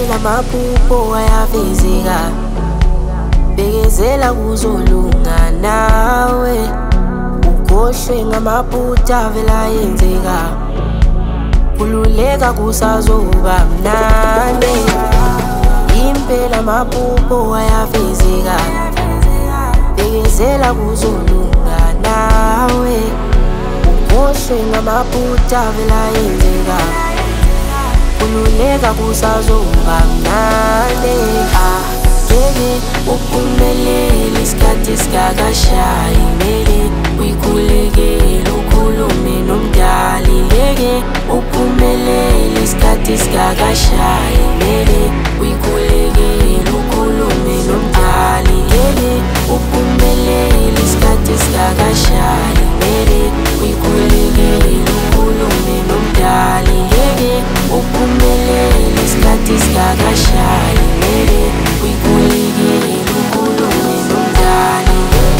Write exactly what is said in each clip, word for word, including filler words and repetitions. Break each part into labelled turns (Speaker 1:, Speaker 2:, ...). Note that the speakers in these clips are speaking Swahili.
Speaker 1: Impela amaphupho ayafezeka, bekezela kuzolunga nawe. Ukhohlwe ngamaphutha avela yenzeka, khululeka kusazoba mnandi. Impela amaphupho ayafezeka, bekezela kuzolunga nawe. Ukhohlwe ngamaphutha avela yenzeka, khululeka kusazoba mnandi. Ah, ngeke uphumelele isikhathi sikakashayi, mele uyikhulekele ukhulume nomdali. Ngeke uphumelele isikhathi sikakashayi, mele uyikhulekele ukhulume nomdali. Ngeke uphumelele isikhathi sikakashayi, mele uyikhulekele ukhulume nomdali. Ngeke uphumelele isikhathi sikakashayi, mele uyikhulekele ukhulume nomdali.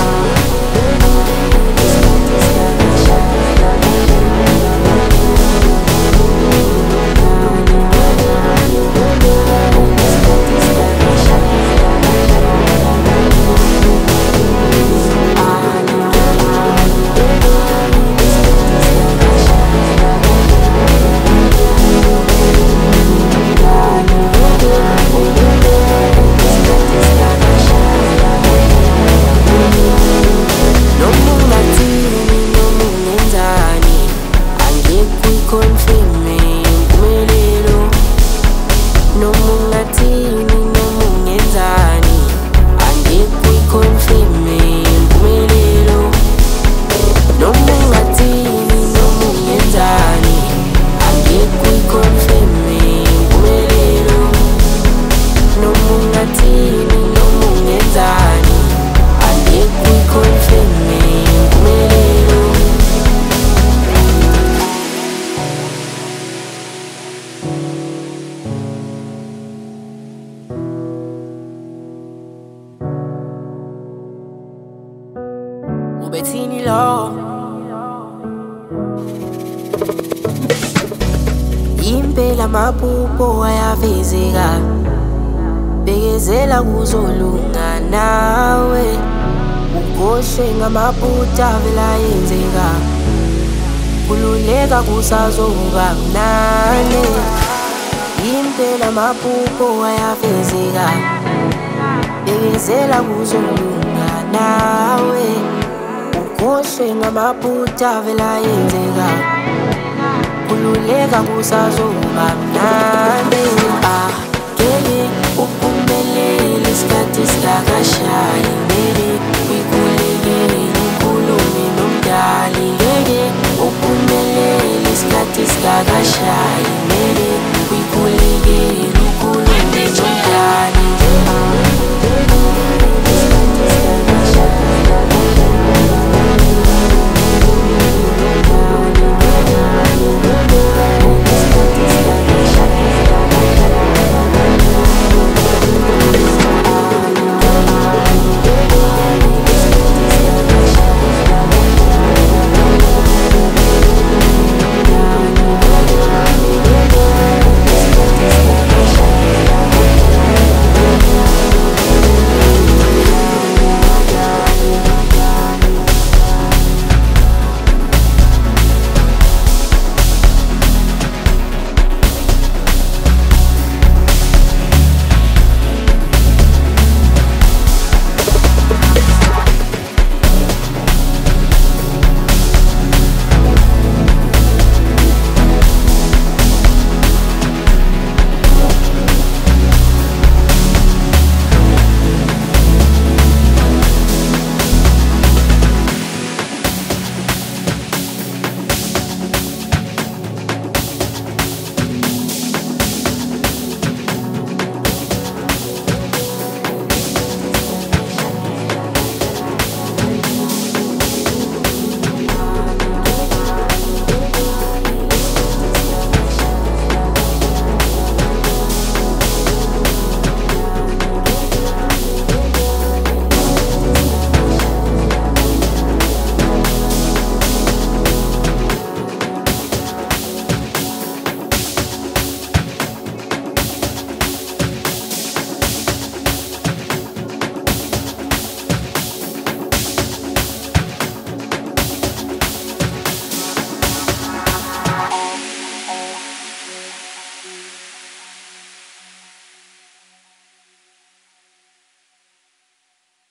Speaker 1: Ubethini lo, impela amaphupho ayafezeka, bekezela kuzolunga nawe. Ukhohlwe ngamaphutha avela yenzeka, khululeka kusazoba mnandi. Impela amaphupho ayafezeka, bekezela kuzolunga nawe. Ukhohlwe ngamaphutha avela yenzeka, khululeka kusazoba mnandi. Ah, ngeke uphumelele isikhathi sikakashayi, mele uyikhulekele ukhulume nomdali. Ngeke uphumelele isikhathi sikakashayi,